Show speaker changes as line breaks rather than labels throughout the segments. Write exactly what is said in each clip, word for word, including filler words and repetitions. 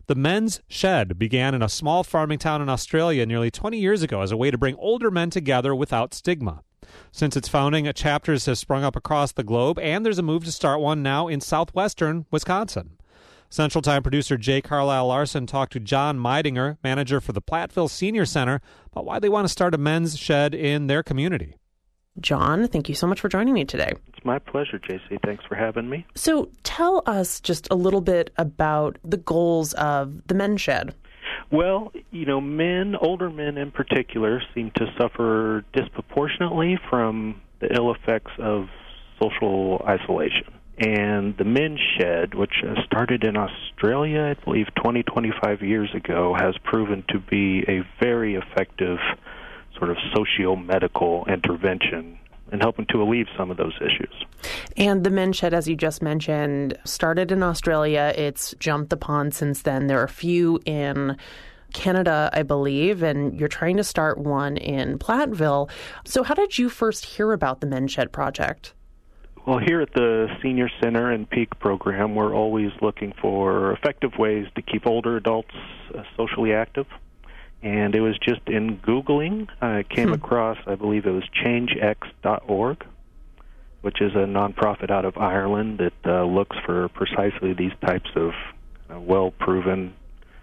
The Men's Shed began in a small farming town in Australia nearly twenty years ago as a way to bring older men together without stigma. Since its founding, chapters have sprung up across the globe, and there's a move to start one now in southwestern Wisconsin. Central Time producer Jay Carlisle Larson talked to John Meidinger, manager for the Platteville Senior Center, about why they want to start a men's shed in their community.
John, thank you so much for joining me today.
It's my pleasure, J C. Thanks for having me.
So tell us just a little bit about the goals of the Men's Shed.
Well, you know, men, older men in particular, seem to suffer disproportionately from the ill effects of social isolation. And the Men's Shed, which started in Australia, I believe twenty, twenty-five years ago, has proven to be a very effective sort of socio-medical intervention in helping to alleviate some of those issues.
And the Men's Shed, as you just mentioned, started in Australia. It's jumped upon since then. There are a few in Canada, I believe, and you're trying to start one in Platteville. So how did you first hear about the Men's Shed project?
Well, here at the Senior Center and Peak program, we're always looking for effective ways to keep older adults uh, socially active. And it was just in Googling, I came hmm. across, I believe it was change x dot org, which is a nonprofit out of Ireland that uh, looks for precisely these types of uh, well-proven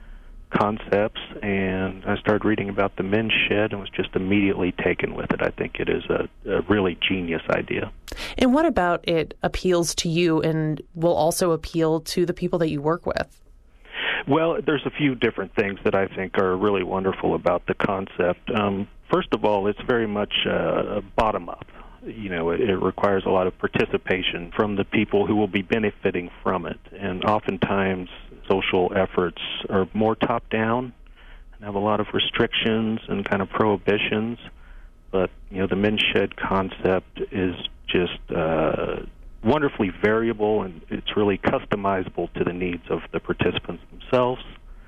concepts. And I started reading about the Men's Shed and was just immediately taken with it. I think it is a, a really genius idea.
And what about it appeals to you and will also appeal to the people that you work with?
Well, there's a few different things that I think are really wonderful about the concept. Um, first of all, it's very much uh, bottom-up. You know, it, it requires a lot of participation from the people who will be benefiting from it. And oftentimes, social efforts are more top-down and have a lot of restrictions and kind of prohibitions. But, you know, the Men's Shed concept is just uh, wonderfully variable, and it's really customizable to the needs of the participants themselves.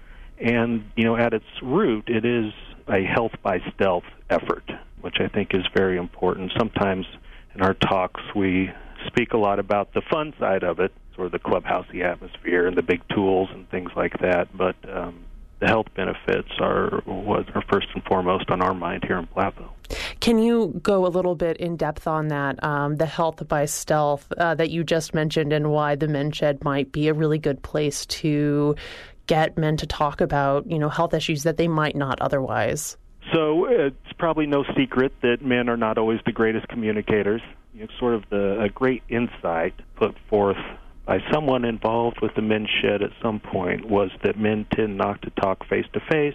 And, you know, at its root, it is a health by stealth effort, which I think is very important. Sometimes in our talks we speak a lot about the fun side of it, sort of the clubhousey atmosphere and the big tools and things like that, but um, the health benefits are what are first and foremost on our mind here in Platteville.
Can you go a little bit in depth on that, um, the health by stealth uh, that you just mentioned, and why the Men's Shed might be a really good place to get men to talk about, you know, health issues that they might not otherwise?
So it's probably no secret that men are not always the greatest communicators. You know, sort of the a great insight put forth by someone involved with the Men's Shed at some point was that men tend not to talk face-to-face.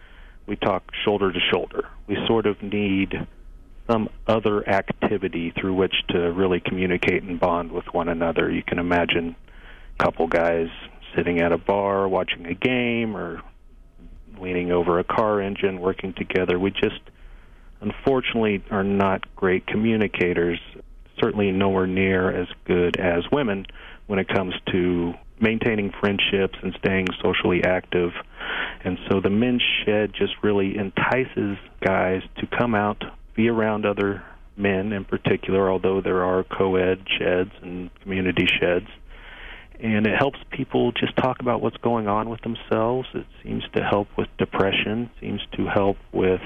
We talk shoulder-to-shoulder. We sort of need some other activity through which to really communicate and bond with one another. You can imagine a couple guys sitting at a bar watching a game or leaning over a car engine working together. We just, unfortunately, are not great communicators, certainly nowhere near as good as women when it comes to maintaining friendships and staying socially active. And so the Men's Shed just really entices guys to come out, be around other men in particular, although there are co-ed sheds and community sheds. And it helps people just talk about what's going on with themselves. It seems to help with depression, seems to help with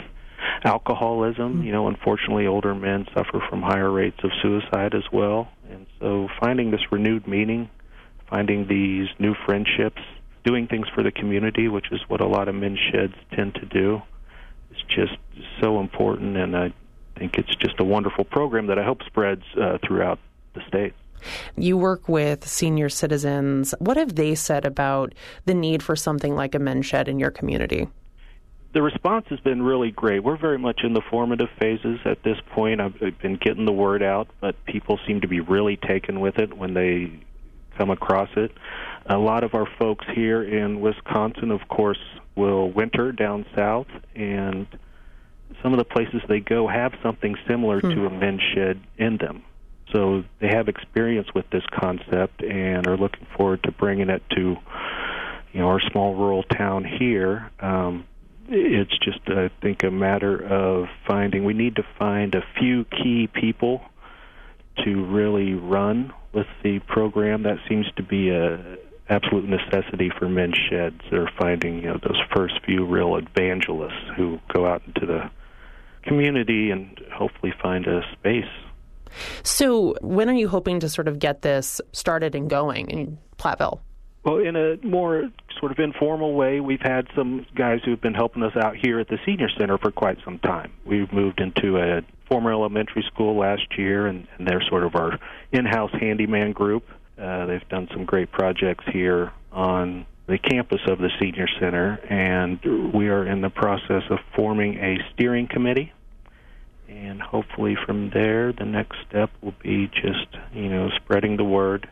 alcoholism. You know, unfortunately, older men suffer from higher rates of suicide as well. And so finding this renewed meaning, finding these new friendships, doing things for the community, which is what a lot of men's sheds tend to do, is just so important. And I think it's just a wonderful program that I hope spreads uh, throughout the state.
You work with senior citizens. What have they said about the need for something like a Men's Shed in your community?
The response has been really great. We're very much in the formative phases at this point. I've been getting the word out, but people seem to be really taken with it when they come across it. A lot of our folks here in Wisconsin, of course, will winter down south, and some of the places they go have something similar hmm. to a men's shed in them. So they have experience with this concept and are looking forward to bringing it to, you know, our small rural town here. Um, it's just, I think, a matter of finding, we need to find a few key people to really run with the program. That seems to be a, absolute necessity for men's sheds. They're finding, you know, those first few real evangelists who go out into the community and hopefully find a space.
So when are you hoping to sort of get this started and going in Platteville?
Well, in a more sort of informal way, we've had some guys who've been helping us out here at the Senior Center for quite some time. We've moved into a former elementary school last year, and, and they're sort of our in-house handyman group. Uh, they've done some great projects here on the campus of the Senior Center, and we are in the process of forming a steering committee. And hopefully from there, the next step will be just, you know, spreading the word.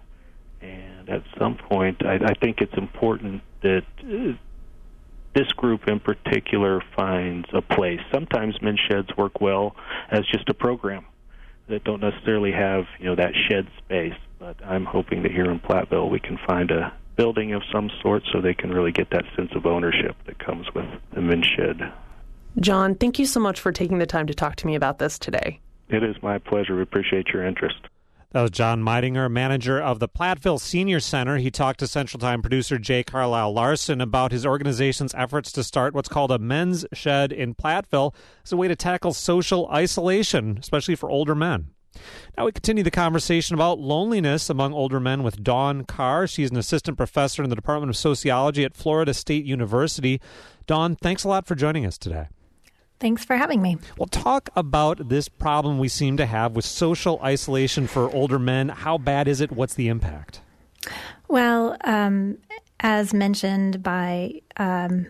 And at some point, I, I think it's important that uh, this group in particular finds a place. Sometimes men's sheds work well as just a program that don't necessarily have, you know, that shed space. But I'm hoping that here in Platteville we can find a building of some sort so they can really get that sense of ownership that comes with the men's shed.
John, thank you so much for taking the time to talk to me about this today.
It is my pleasure. We appreciate your interest.
That was John Meidinger, manager of the Platteville Senior Center. He talked to Central Time producer Jay Carlisle Larson about his organization's efforts to start what's called a men's shed in Platteville as a way to tackle social isolation, especially for older men. Now we continue the conversation about loneliness among older men with Dawn Carr. She's an assistant professor in the Department of Sociology at Florida State University. Dawn, thanks a lot for joining us today.
Thanks for having me.
Well, talk about this problem we seem to have with social isolation for older men. How bad is it? What's the impact?
Well, um, as mentioned by um,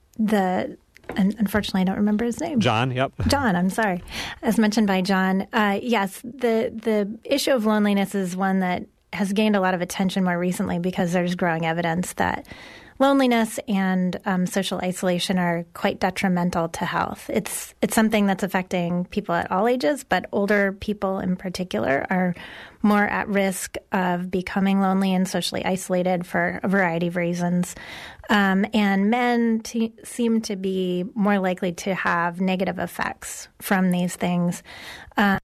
the, unfortunately, I don't remember his name.
John, yep.
John, I'm sorry. As mentioned by John, uh, yes, the, the issue of loneliness is one that has gained a lot of attention more recently because there's growing evidence that loneliness and um, social isolation are quite detrimental to health. It's it's something that's affecting people at all ages, but older people in particular are more at risk of becoming lonely and socially isolated for a variety of reasons. Um, and men t- seem to be more likely to have negative effects from these things. Um,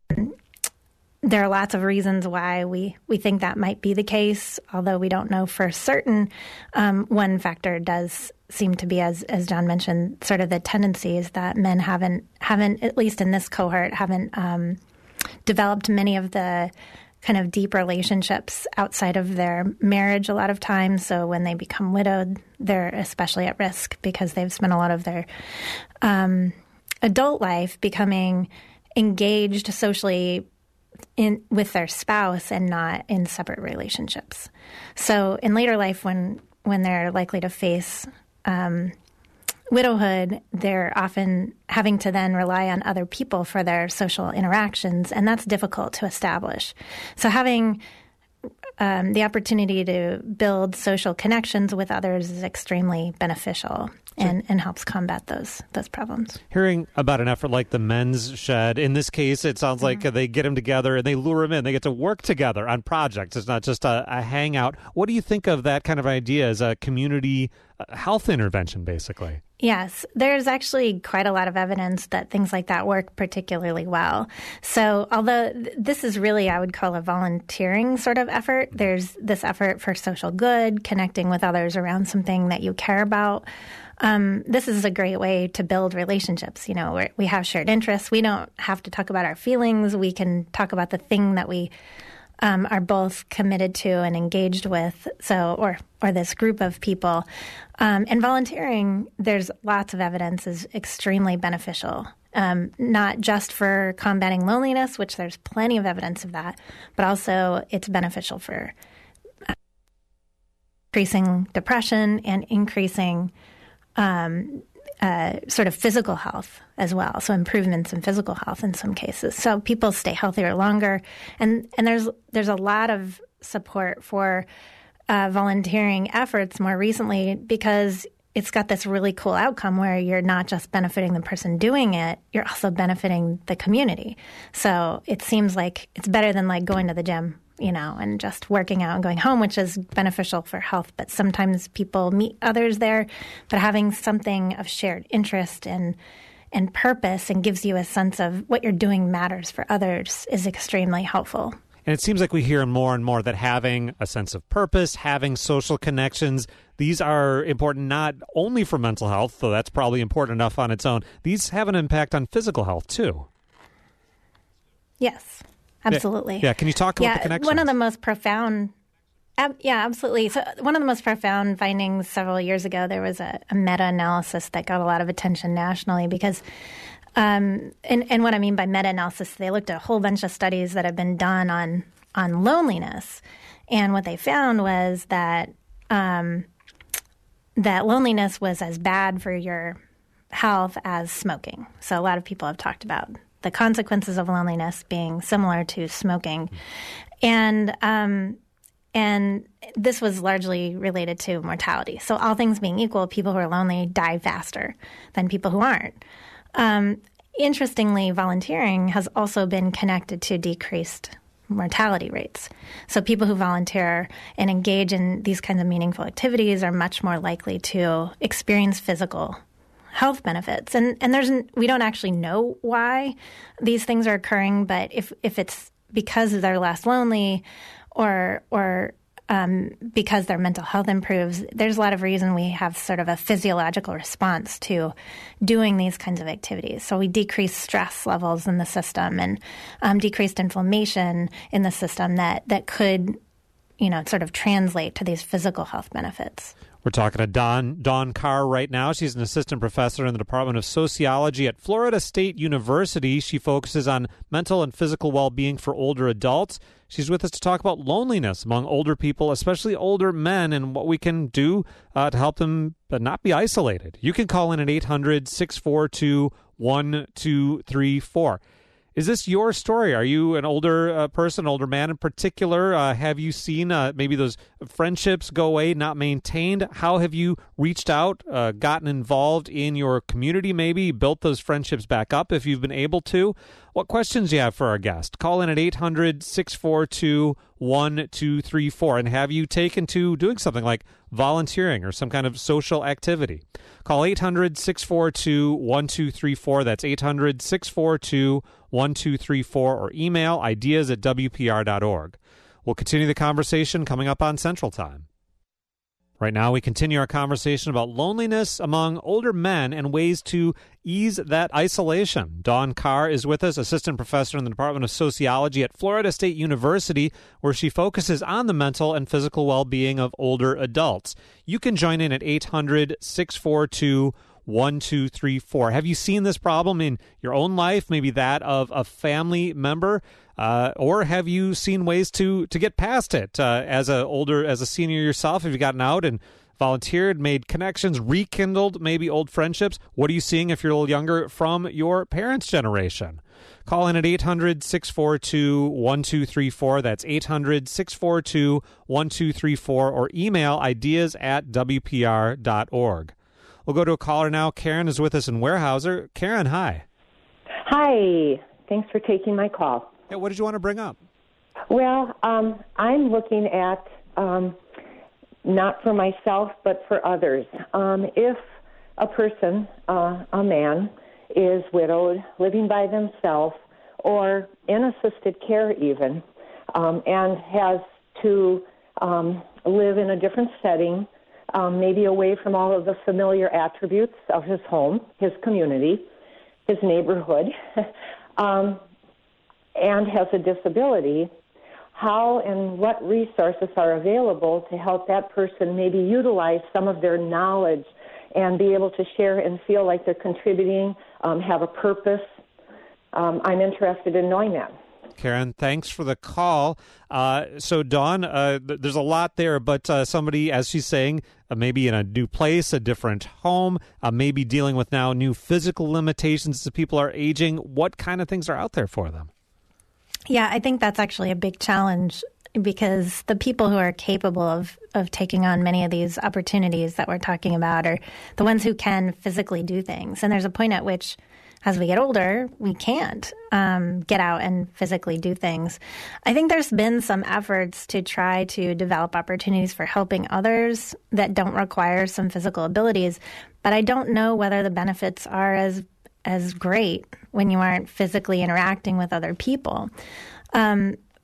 There are lots of reasons why we, we think that might be the case, although we don't know for certain. Um, one factor does seem to be, as as John mentioned, sort of the tendency is that men haven't, haven't at least in this cohort, haven't um, developed many of the kind of deep relationships outside of their marriage a lot of times. So when they become widowed, they're especially at risk because they've spent a lot of their um, adult life becoming engaged socially in with their spouse and not in separate relationships. So in later life, when when they're likely to face um, widowhood, they're often having to then rely on other people for their social interactions, and that's difficult to establish. So having um, the opportunity to build social connections with others is extremely beneficial. And, and helps combat those those problems.
Hearing about an effort like the men's shed, in this case, it sounds like mm-hmm. they get them together and they lure them in. They get to work together on projects. It's not just a, a hangout. What do you think of that kind of idea as a community health intervention, basically?
Yes, there's actually quite a lot of evidence that things like that work particularly well. So although th- this is really, I would call a volunteering sort of effort, there's this effort for social good, connecting with others around something that you care about. Um, this is a great way to build relationships. You know, we're, we have shared interests. We don't have to talk about our feelings. We can talk about the thing that we um, are both committed to and engaged with. So, or or this group of people. Um, and volunteering, there's lots of evidence is extremely beneficial. Um, not just for combating loneliness, which there's plenty of evidence of that, but also it's beneficial for uh, increasing depression and increasing Um, uh, sort of physical health as well, so improvements in physical health in some cases. So people stay healthier longer, and and there's there's a lot of support for uh, volunteering efforts more recently because it's got this really cool outcome where you're not just benefiting the person doing it, you're also benefiting the community. So it seems like it's better than like going to the gym, you know, and just working out and going home, which is beneficial for health. But sometimes people meet others there, but having something of shared interest and and purpose and gives you a sense of what you're doing matters for others is extremely helpful.
And it seems like we hear more and more that having a sense of purpose, having social connections, these are important not only for mental health, though that's probably important enough on its own. These have an impact on physical health, too.
Yes, absolutely.
Yeah, yeah. Can you talk about
yeah,
the connections?
One of the most profound... Ab- yeah, absolutely. So one of the most profound findings several years ago, there was a, a meta-analysis that got a lot of attention nationally because... Um, and, and what I mean by meta-analysis, they looked at a whole bunch of studies that have been done on on loneliness, and what they found was that um, that loneliness was as bad for your health as smoking. So a lot of people have talked about the consequences of loneliness being similar to smoking, and um, and this was largely related to mortality. So all things being equal, people who are lonely die faster than people who aren't. Um, interestingly, volunteering has also been connected to decreased mortality rates. So people who volunteer and engage in these kinds of meaningful activities are much more likely to experience physical health benefits. And and there's we don't actually know why these things are occurring, but if if it's because they're less lonely or or Um, because their mental health improves, there's a lot of reason we have sort of a physiological response to doing these kinds of activities. So we decrease stress levels in the system and um, decreased inflammation in the system that, that could, you know, sort of translate to these physical health benefits.
We're talking to Dawn, Dawn Carr right now. She's an assistant professor in the Department of Sociology at Florida State University. She focuses on mental and physical well-being for older adults. She's with us to talk about loneliness among older people, especially older men, and what we can do uh, to help them not be isolated. You can call in at eight hundred, six four two, one two three four. Is this your story? Are you an older uh, person, older man in particular? Uh, have you seen uh, maybe those friendships go away, not maintained? How have you reached out, uh, gotten involved in your community maybe, built those friendships back up if you've been able to? What questions do you have for our guest? Call in at eight hundred, six four two, one two three four. And have you taken to doing something like volunteering or some kind of social activity? Call eight hundred, six four two, one two three four. That's eight hundred, six four two, one two three four, or email ideas at w p r dot org. We'll continue the conversation coming up on Central Time. Right now, we continue our conversation about loneliness among older men and ways to ease that isolation. Dawn Carr is with us, assistant professor in the Department of Sociology at Florida State University, where she focuses on the mental and physical well-being of older adults. You can join in at eight hundred, six four two, one two three four. Have you seen this problem in your own life, maybe that of a family member? Uh, or have you seen ways to to get past it uh, as a older as a senior yourself? Have you gotten out and volunteered, made connections, rekindled maybe old friendships? What are you seeing if you're a little younger from your parents' generation? Call in at eight hundred, six four two, one two three four. That's eight hundred, six four two, one two three four, or email ideas at w p r dot org. We'll go to a caller now. Karen is with us in Weyerhaeuser. Karen, hi.
Hi. Thanks for taking my call.
Yeah, what did you want to bring up?
Well, um, I'm looking at, um, not for myself, but for others. Um, if a person, uh, a man, is widowed, living by themselves, or in assisted care even, um, and has to um, live in a different setting, um, maybe away from all of the familiar attributes of his home, his community, his neighborhood, um, and has a disability, how and what resources are available to help that person maybe utilize some of their knowledge and be able to share and feel like they're contributing, um, have a purpose. Um, I'm interested in knowing that.
Karen, thanks for the call. Uh, so, Dawn, uh, th- there's a lot there, but uh, somebody, as she's saying, uh, maybe in a new place, a different home, uh, maybe dealing with now new physical limitations as people are aging. What kind of things are out there for them?
Yeah, I think that's actually a big challenge because the people who are capable of, of taking on many of these opportunities that we're talking about are the ones who can physically do things. And there's a point at which, as we get older, we can't um, get out and physically do things. I think there's been some efforts to try to develop opportunities for helping others that don't require some physical abilities, but I don't know whether the benefits are as as great when you aren't physically interacting with other people. Um,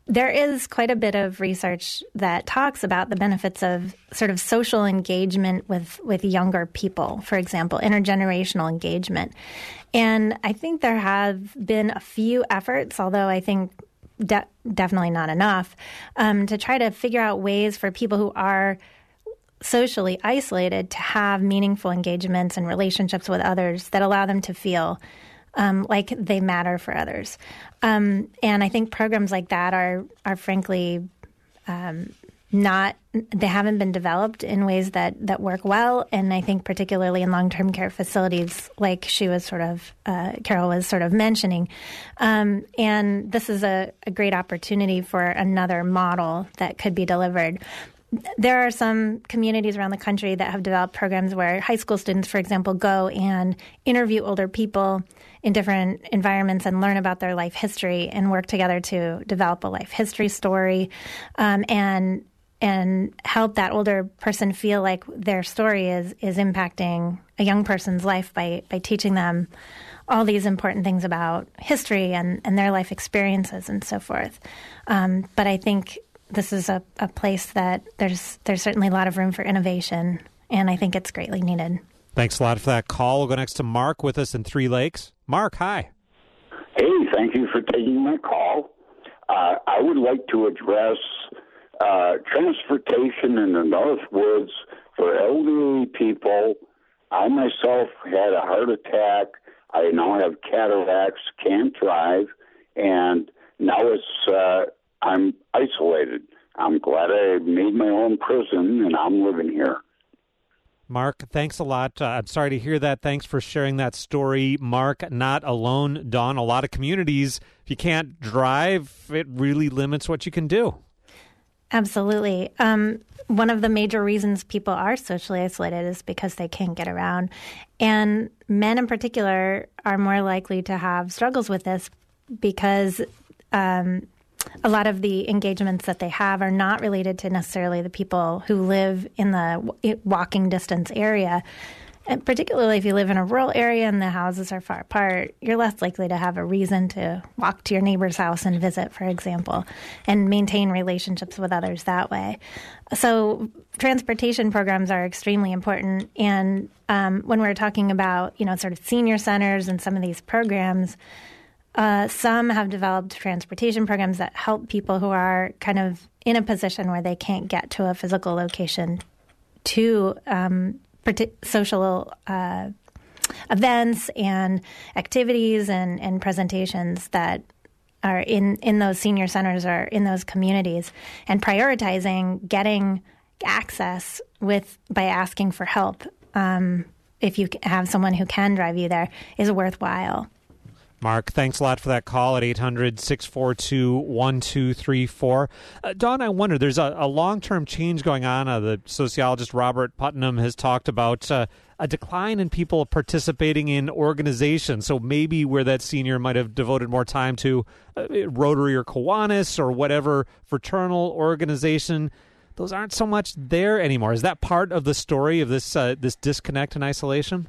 there is quite a bit of research that talks about the benefits of sort of social engagement with, with younger people, for example, intergenerational engagement. And I think there have been a few efforts, although I think de- definitely not enough, um, to try to figure out ways for people who are socially isolated to have meaningful engagements and relationships with others that allow them to feel Um, like they matter for others. Um, and I think programs like that are, are frankly um, not, they haven't been developed in ways that, that work well. And I think particularly in long-term care facilities, like she was sort of, uh, Carol was sort of mentioning. Um, and this is a, a great opportunity for another model that could be delivered. There are some communities around the country that have developed programs where high school students, for example, go and interview older people in different environments and learn about their life history and work together to develop a life history story um, and and help that older person feel like their story is is impacting a young person's life by, by teaching them all these important things about history and, and their life experiences and so forth. Um, but I think this is a, a place that there's there's certainly a lot of room for innovation, and I think it's greatly needed.
Thanks a lot for that call. We'll go next to Mark with us in Three Lakes. Mark, hi.
Hey, thank you for taking my call. Uh, I would like to address uh, transportation in the Northwoods for elderly people. I myself had a heart attack. I now have cataracts, can't drive, and now it's uh, I'm isolated. I'm glad I made my own prison, and I'm living here.
Mark, thanks a lot. Uh, I'm sorry to hear that. Thanks for sharing that story. Mark, not alone. Dawn, a lot of communities, if you can't drive, it really limits what you can do.
Absolutely. Um, one of the major reasons people are socially isolated is because they can't get around. And men in particular are more likely to have struggles with this because um, a lot of the engagements that they have are not related to necessarily the people who live in the walking distance area. And particularly if you live in a rural area and the houses are far apart, you're less likely to have a reason to walk to your neighbor's house and visit, for example, and maintain relationships with others that way. So transportation programs are extremely important. And um, when we're talking about, you know, sort of senior centers and some of these programs, Uh, some have developed transportation programs that help people who are kind of in a position where they can't get to a physical location to um, social uh, events and activities and, and presentations that are in, in those senior centers or in those communities, and prioritizing getting access with by asking for help um, if you have someone who can drive you there is worthwhile.
Mark, thanks a lot for that call at eight hundred, six four two, one two three four. Uh, Dawn, I wonder, there's a, a long-term change going on. Uh, the sociologist Robert Putnam has talked about uh, a decline in people participating in organizations. So maybe where that senior might have devoted more time to uh, Rotary or Kiwanis or whatever fraternal organization, those aren't so much there anymore. Is that part of the story of this uh, this disconnect and isolation?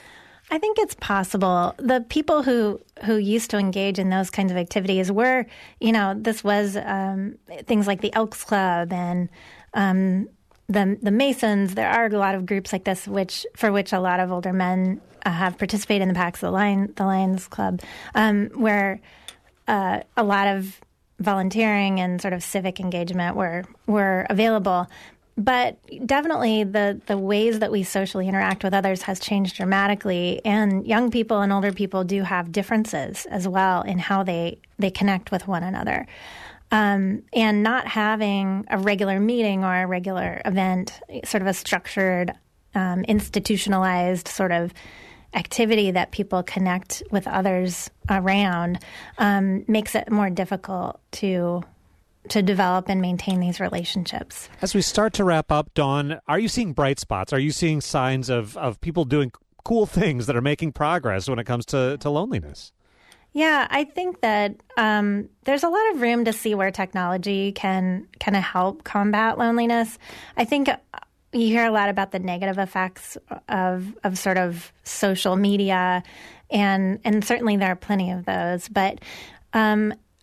I think it's possible. The people who, who used to engage in those kinds of activities were, you know, this was um, things like the Elks Club and um, the the Masons. There are a lot of groups like this, which for which a lot of older men uh, have participated in the Packs of the Lion, the Lions Club, um, where uh, a lot of volunteering and sort of civic engagement were were available. But definitely the, the ways that we socially interact with others has changed dramatically. And young people and older people do have differences as well in how they, they connect with one another. Um, and not having a regular meeting or a regular event, sort of a structured, um, institutionalized sort of activity that people connect with others around, um, makes it more difficult to to develop and maintain these relationships.
As we start to wrap up, Dawn, are you seeing bright spots? Are you seeing signs of, of people doing cool things that are making progress when it comes to, to loneliness?
Yeah, I think that um, there's a lot of room to see where technology can kind of help combat loneliness. I think you hear a lot about the negative effects of, of sort of social media, and, and certainly there are plenty of those. But um,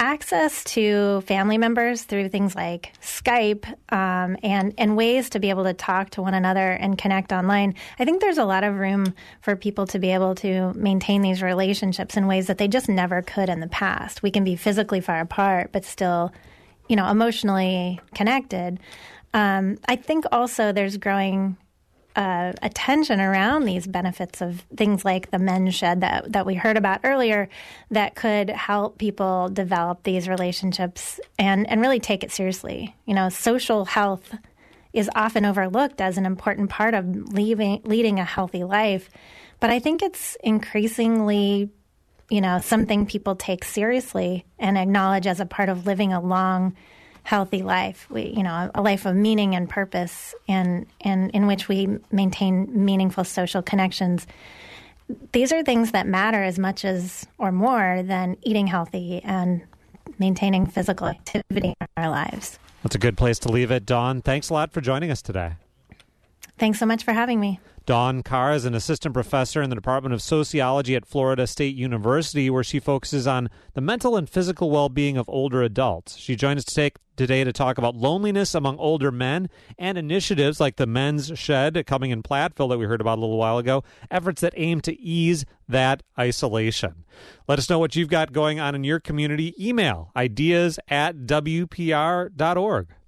access to family members through things like Skype um, and, and ways to be able to talk to one another and connect online, I think there's a lot of room for people to be able to maintain these relationships in ways that they just never could in the past. We can be physically far apart, but still, you know, emotionally connected. Um, I think also there's growing Uh, attention around these benefits of things like the men's shed that, that we heard about earlier that could help people develop these relationships and, and really take it seriously. You know, social health is often overlooked as an important part of leaving, leading a healthy life. But I think it's increasingly, you know, something people take seriously and acknowledge as a part of living a long, healthy life, we, you know, a life of meaning and purpose, and, and in which we maintain meaningful social connections. These are things that matter as much as or more than eating healthy and maintaining physical activity in our lives.
That's a good place to leave it. Dawn, thanks a lot for joining us today.
Thanks so much for having me.
Dawn Carr is an assistant professor in the Department of Sociology at Florida State University, where she focuses on the mental and physical well-being of older adults. She joined us to take, today to talk about loneliness among older men and initiatives like the Men's Shed coming in Platteville that we heard about a little while ago, efforts that aim to ease that isolation. Let us know what you've got going on in your community. Email ideas at W P R dot org.